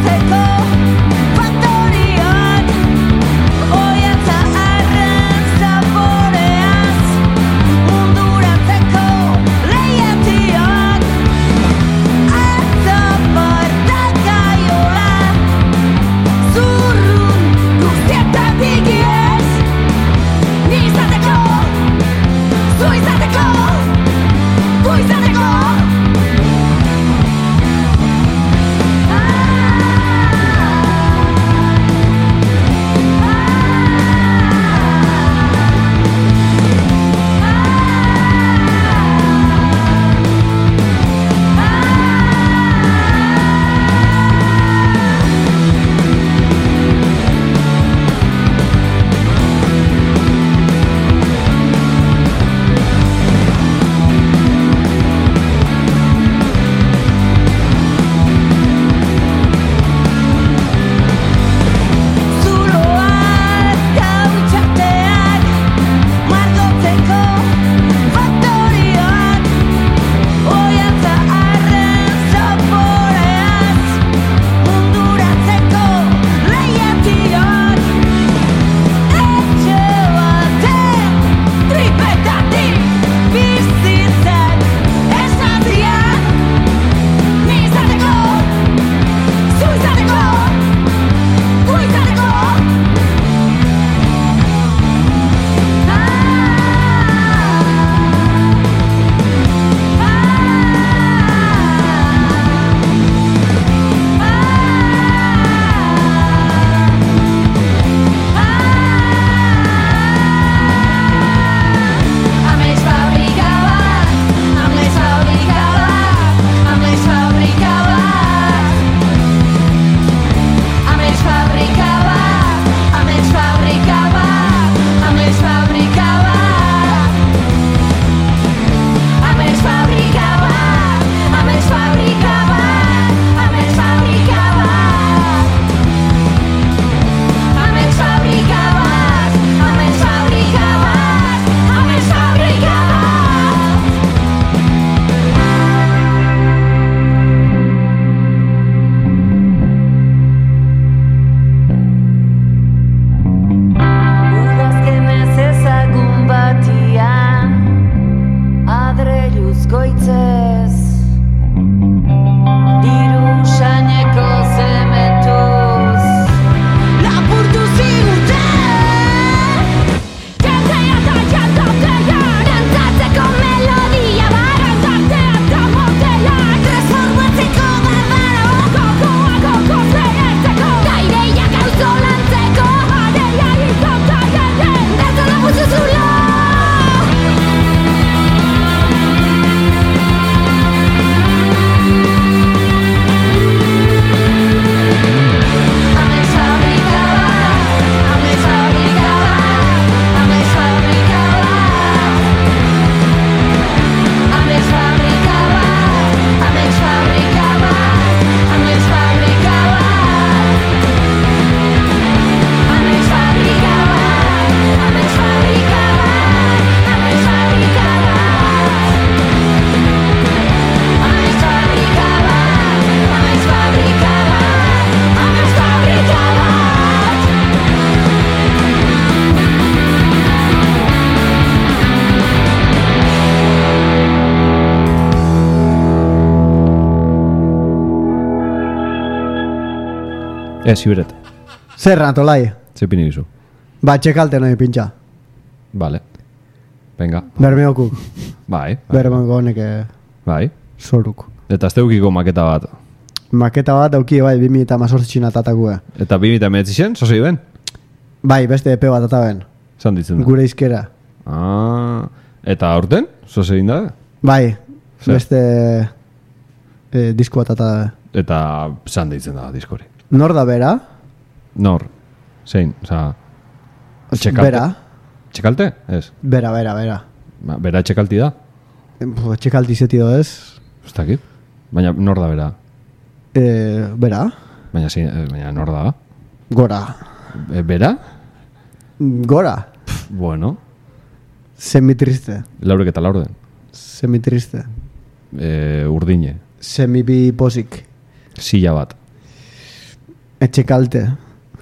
Ez, ziberete. Zer Anatolai? Ze pini gizu. Ba, txekalte noi pintxa. Vale. Venga. Bermeokuk. Bai. Bermeoko honeke Bai. soruk. Eta ez teukiko maketa bat. Maketa bat dauki bai, bi mila hamazortzi tatakue. Eta bi mila hemeretzi zen, sozei ben? Bai, beste epe bat ataben. Zan ditzen da? Gure izkera. Ah, eta aurten? Sozei inda? Bai, Zer? beste eh, disko bat atabe. Eta zan ditzen da diskori. Nor da bera? Nor? Zein? Osa, txekalte? Bera. Txekalte? Ez. Bera, bera, bera. Ba, bera txekalti da? Puh, txekalti zeti ez. Ez dakit. Baina nor da bera? Eh, bera. Baina, zein, eh, baina nor da? Gora. E, bera? Gora. Pff, bueno. Semi-triste. Laurek eta laurden. Semi-triste. E, urdine. Semi-bi posik. Silla bat. Etxekalte.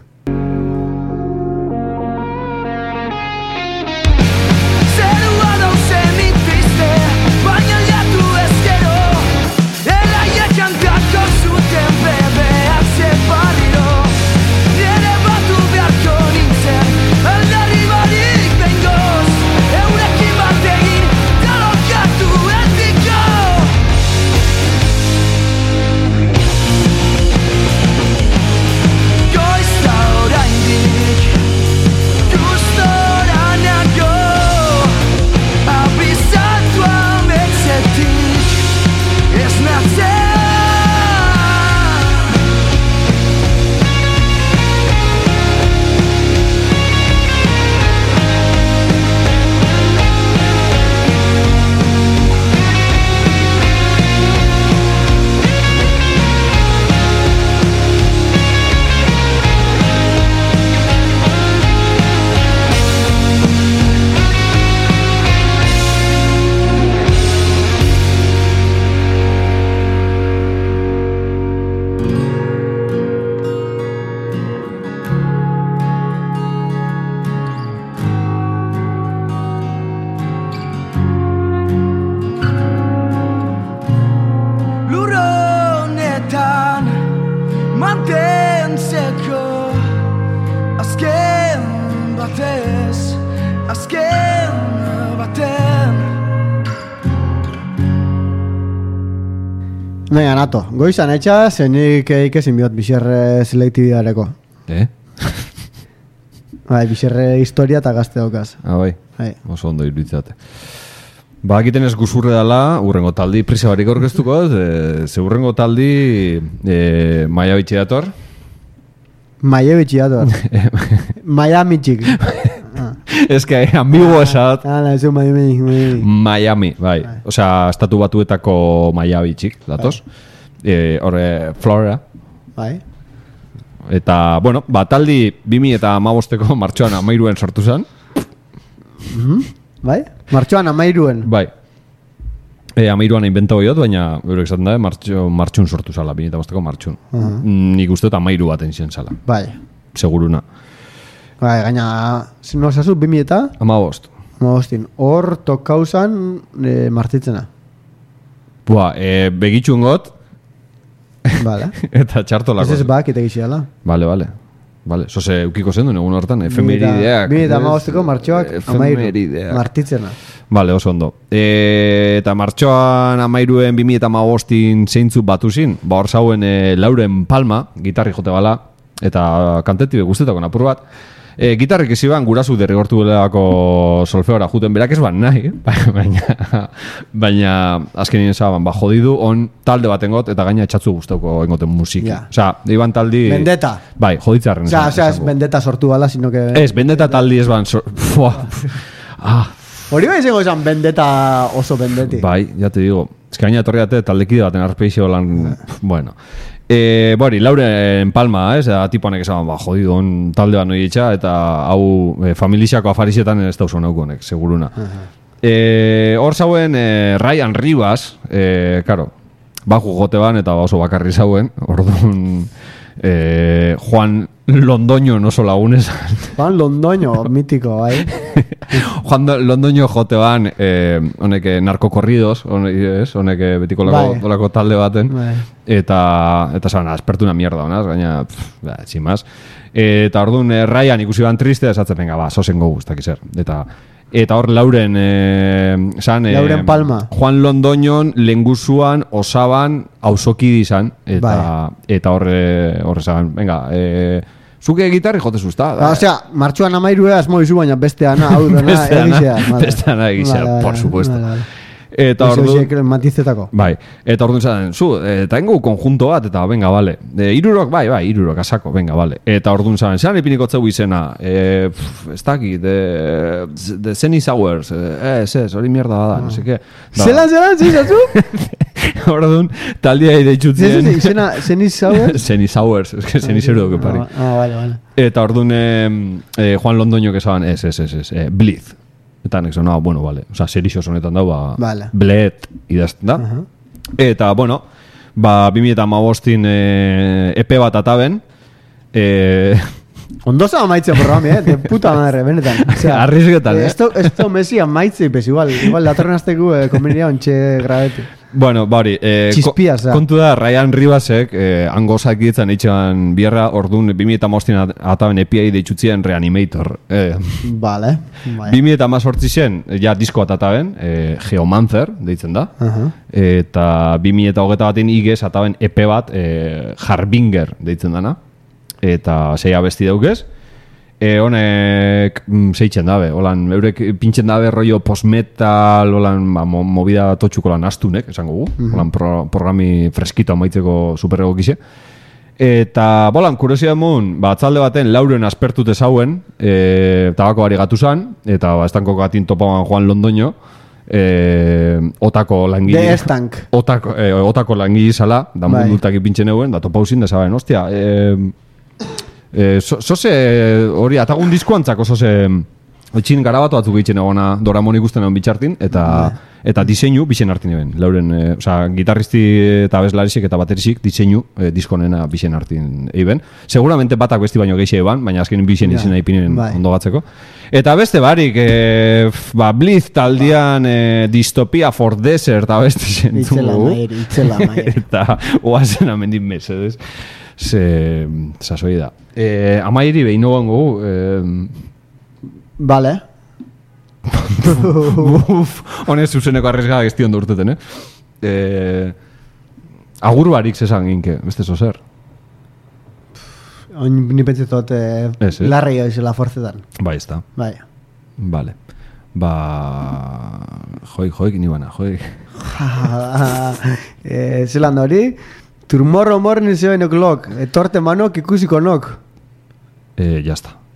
Zerua dau semi-triste, baina aldatu ezkero. Eraiek hankako zuten bebeak zeparriro. Nire batu beharko nintzen, aldarri barik bengoz. Eurekin bat egin, talokatu etiko. Goiz da oraindik, gustora nago. Abizatu ametzetik, ez natzen. Lurronetan mantentzeko azken batez, azken baten. Nahi, Anato. Goizan etxa, zenik eikesin bihot bixerre selektibidareko. Eh? Bai, bixerre historia eta gazte daukaz. Ah, bai. Bai. Oso ondo iruditzate. Ba, egiten ez guzurre dala, urrengo taldi prisa barik orkestuko, e, ze urrengo taldi e, maia bitxe dator. Maie bitxiator. Miami txik. Ez que ambigo esat. Hala, ez Miami, Miami. Miami, bai. Osea, estatu batuetako Miami txik, datoz. E, horre, Florida. Bai. Eta, bueno, ba, taldi bimi eta amabosteko martxoan amairuen sortu zen. Bai? Martxoan amairuen. Bai. E, amairuan inventa hoiot, baina eurek esaten da, martxo, martxun sortu zala, bimi eta amabosteko martxun. Uh-huh. Nik uste dut amairu baten zen zala. Bai. Seguruna. Bai, gaina, no zazu, bimi eta Amabost. amabostin. Hor tokauzan e, martitzena. Bua, e, begitxun got, Vale. eta txartolako. Ez ez bak, ite giziala. Vale, vale. Vale, zoze eukiko zen duen egun hortan, efemerideak. Bimi eta amabosteko martxoak amairu. Efemerideak. Martitzena. Vale, oso ondo. E, eta martxoan amairuen bimi eta amabostin zeintzu batu zin, ba hor zauen e, Lauren Palma, gitarri jote bala, eta kantetibe guztetako apur bat. E, gitarrik ezi ban gurasu derrigortu delako solfeora juten berak ez ban nahi, baina, baina azkenien zaban, ba jodidu, on talde baten got, eta gaina etxatzu guztauko engoten musiki. Ja. Osa, iban taldi... Vendetta. Bai, joditzarren. Osea, osea, ez vendetta sortu bala, sino que... Ez, vendetta taldi ez ban... So... Fua. Ah, Hori bai izango esan vendetta oso vendeti. bai, ya te digo. Ez que gaina etorri date taldekide baten arpeixio lan... Bueno. E, bori, Lauren Palma, ez? Da, tipoanek esan, ba, jodido, on talde bat noi itxa, eta hau e, familixako afarizietan ez dauz honauko honek, seguruna. E, hor zauen e, Ryan Rivas, e, karo, bajo jote ban, eta oso bakarri zauen, orduan, e, Juan Londoño no oso lagunez. Juan Londoño, mitiko, bai. Juan Londoño jote ban, eh, honek narkokorridos, honek, honek betiko lako, Bai. lako talde baten, Bai. eta, eta zan, aspertu una mierda, honaz, gaina, pff, ba, tximaz. Eta orduan, eh, Ryan ikusi ban triste, esatzen, venga, ba, sozen gogu, ez dakiz zer. Eta, eta hor Lauren, eh, san, eh, Lauren Palma. Juan Londoñon, lenguzuan, osaban, auzokidi izan, eta, Bai. eta horre, horre zan, venga, eh, zuke gitarri jote zuzta. Ah, osea, martxuan amairue asmo izu, baina beste ana, hau dena, Beste ana, egizea. Vale. beste ana egizea, Vale, vale, por supuesto. vale, vale. Eta Oso, ordu, oso, matizetako. bai, eta orduan zaten, zu, eta engu konjunto bat, eta venga, bale. E, irurok, bai, bai, irurok, asako, venga, bale. Eta orduan zaten, zelan ipiniko zeu izena, e, pff, ez dakit, de, de Zenny Sours, eh, ez, ez, hori mierda bada, no sé qué. Da. Zelan, zelan, zizatu? Orduan, taldia ide itxutzien. Zizatu, izena, Zenny Sours? Zenny Sours, es que Zenny Zero duke pari. Ah, vale, vale. Eta orduan, eh, eh, Juan Londoño que esaban, ez, ez, ez, ez, eh, Blitz. Eta nek no, bueno, vale. Osa, serixos honetan dau, ba, Vale. Bled idazten da. Aha. Eta, bueno, ba, bi mila hamabostin eh, E P bat ataben. Eh, Ondo zaba maitze programi, eh? De puta madre, benetan. Osea, Arrisketan, eh? Esto, esto Messi amaitze, pues igual, igual datorren azteku eh, konbenia ontxe grabete. bueno, bari, eh, Txispia, za. kontu da, Ryan Ribasek, eh, hango zakitzen eitxan bierra, orduan, bi mila hamabostin ataben E P A deitxutzien Reanimator. Eh, Vale. Bai. bi mila hamazortzi zen, ja disko ataben, eh, Geomancer, deitzen da. Aha. Eta bi mila hogeita baten igez ataben E P bat, eh, Harbinger deitzen dana. Eta sei abesti daukez. E, honek mm, zeitzen dabe, holan, eurek pintxen dabe rollo postmetal, holan, ba, mo, movida totxuko lan astunek, esango gu, Mhm. holan pro, programi freskito amaitzeko superego gize. Eta, bolan, kuriosia mun, ba, atzalde baten Lauren aspertute zauen, e, tabako ari gatu zan, eta ba, estanko gatin topaban Juan Londoño, e, otako langile. De estank. Otako, e, otako langile zala, da Bai. mundultak ipintzen euen, da topauzin da zaben, ostia, e, e, so, zoze, hori, atagun diskoantzako zoze, etxin garabatu batzuk egiten egona Doramon ikusten egon bitxartin, eta, eta diseinu bixen hartin eben. Lauren, e, oza, gitarristi eta bezlarisik eta baterisik diseinu e, diskonena bixen hartin eben. Seguramente batak besti baino gehiago eban, baina azken bixen Ja, izena ipinen bai. ondo batzeko. Eta beste barik, e, f, ba, Blitz taldean e, Dystopia for Desert eta beste zentu. Itzela mair, itzela mair. Eta oazen amendin mesedez. Ze, sasoi da. E, amairi behin nogan gogu, e, Vale. Uf, honez zuzeneko arrezga gesti ondo urteten, eh? eh agur barik zesan ginke, beste zo zer. Oin ni pentsetot eh, Ez, ez. larri la forzetan. Bai, ez da. Bai. Vale. Ba... Joik, joik, ni bana, joik. eh, zelan da hori, tomorrow morning seven o'clock, etorte manok ikusiko nok. Eh, ya está.